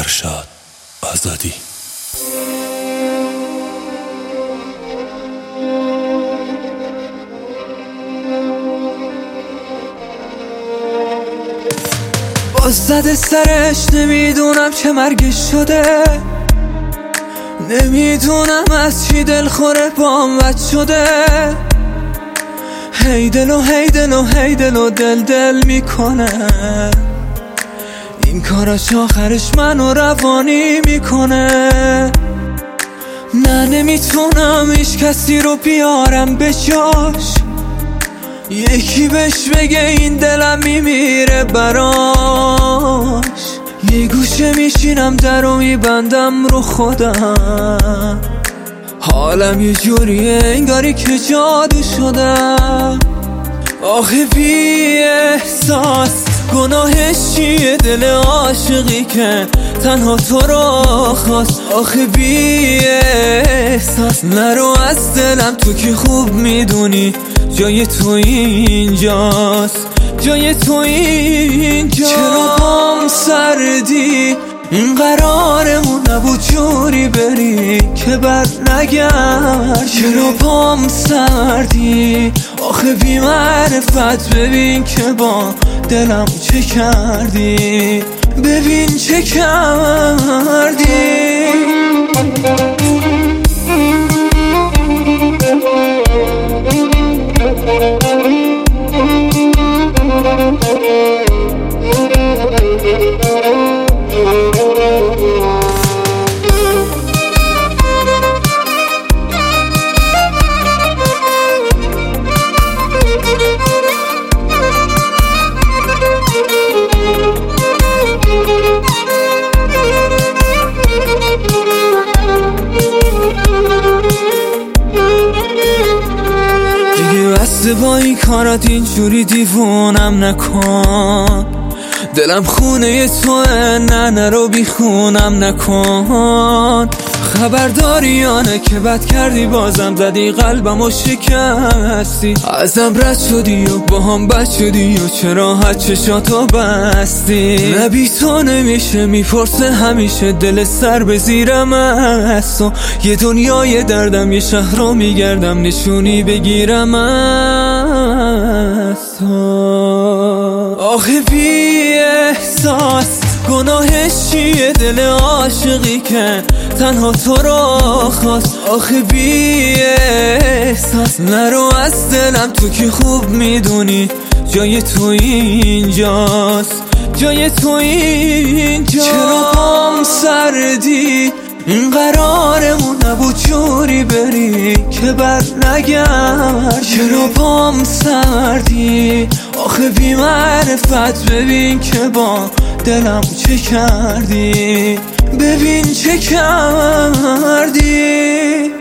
فرشاد آزادی. باز زده سرش، نمیدونم چه مرگش شده، نمیدونم از چی دلخوره بام بد شده. هی دل و هی دل و هی دل و دل دل میکنه، این کاراش آخرش منو روانی میکنه. نه نمیتونم هیچ کسی رو بیارم به جاش، یکی بهش بگه این دلم میمیره براش. یه گوشه میشینم درو میبندم رو خودم، حالم یه جوریه انگاری که جادو شدم. آخه بی احساس گناهش چیه دل عاشقی که تنها تو رو خواست. آخه بی احساس نرو از دلم، تو که خوب میدونی جای تو اینجاست، جای تو اینجاست. چرا بام سردی، این قرارمون نبود جوری بری که بر نگرد. چرا پام سردی، آخه بی معرفت ببین که با دلم چه کردی، ببین چه کردی. بسته با این کارات اینجوری دیوونم نکن، دلم خونه توه، نه نرو بی خونم نکن. خبرداریانه که بد کردی، بازم زدی قلبم و شکستی، ازم رد شدی و با هم بد شدی و چرا حد چشاتو بستی. نه بی تو نمیشه، میپرسه همیشه دل سر به زیرم است و یه دنیای دردم، یه شهر رو میگردم نشونی بگیرم است. آخه بی احساس گناهش چیه دل عاشقی که تنها تو رو خواست. آخه بی احساس نرو از دلم، تو که خوب میدونی جای تو اینجاست، جای تو اینجاست. چرا بام سردی، این قرارمون نبود جوری بری که بر نگرد. چرا بام سردی، آخه بی معرفت ببین که با دلم چه کردی، ببین چه کردی.